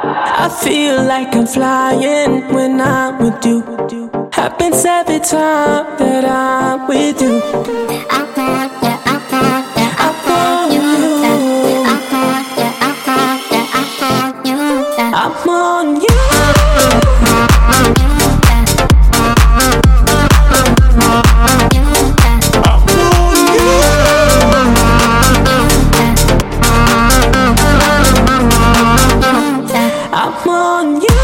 I feel like I'm flying when I'm with you. Happens every time that I'm with you. I want you, I want you, I want you. I want you, I want you, I want you. I'm on you. I'm on you.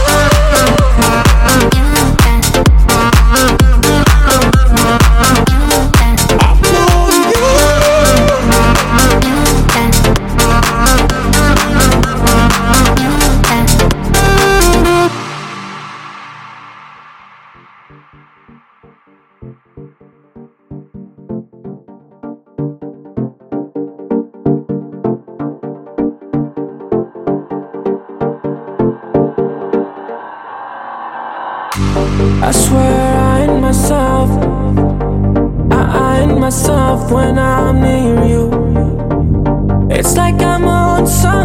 I swear I ain't myself. I ain't myself when I'm near you. It's like I'm on some